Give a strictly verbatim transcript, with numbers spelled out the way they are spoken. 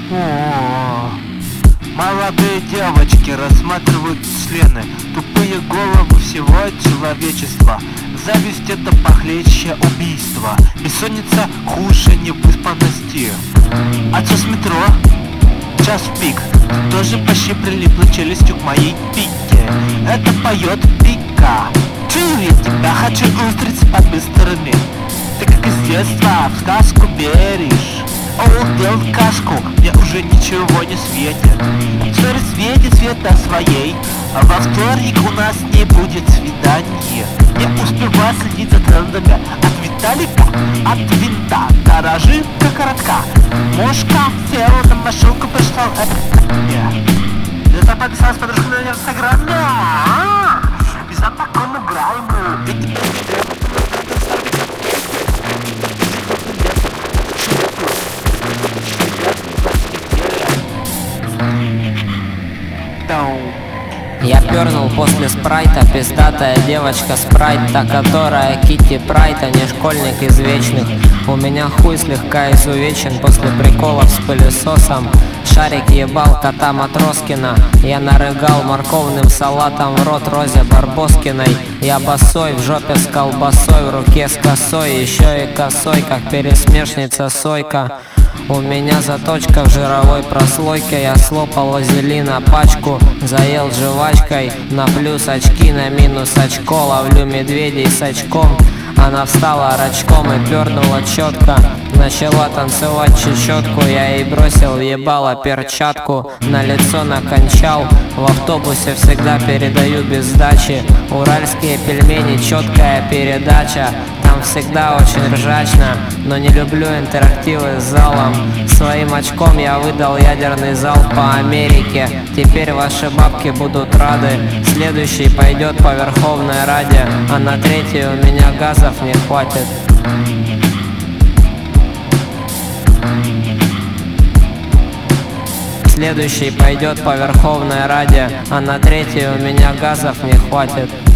О, молодые девочки рассматривают члены, тупые головы всего человечества. Зависть — это похлеще убийства, бессонница хуже невыспанности. Отсос метро, час пик, тоже почти прилипла челюстью к моей пике. Это поет пика. Чую я тебя, хочу устриц под быстрыми. Ты как из детства в сказку веришь. О, делал кашку, мне уже ничего не светит. Все светит света своей, а во вторник у нас не будет свидания. Не успеваю следить за трендами от Виталика, от винта, гаражи до коротка. Мошка села на машинку, пришла это мне. Я подписалась подружка на инстаграме. Без такому грайму. Ведь я пернул после спрайта, пиздатая девочка спрайта, которая Китти Прайд, а не школьник из вечных. У меня хуй слегка изувечен после приколов с пылесосом. Шарик ебал кота Матроскина. Я нарыгал морковным салатом в рот Розе Барбоскиной. Я босой, в жопе с колбасой, в руке с косой, еще и косой, как пересмешница Сойка. У меня заточка в жировой прослойке. Я слопал вазелина пачку, заел жвачкой. На плюс очки, на минус очко. Ловлю медведей с очком. Она встала рачком и пернула четко. Начала танцевать чечетку. Я ей бросил в ебало перчатку. На лицо накончал. В автобусе всегда передаю без сдачи. Уральские пельмени, четкая передача. Там всегда очень ржачно, но не люблю интерактивы с залом. Своим очком я выдал ядерный залп по Америке. Теперь ваши бабки будут рады. Следующий пойдет по Верховной Раде, а на третий у меня газов не хватит. Следующий пойдет по Верховной Раде, а на третий у меня газов не хватит.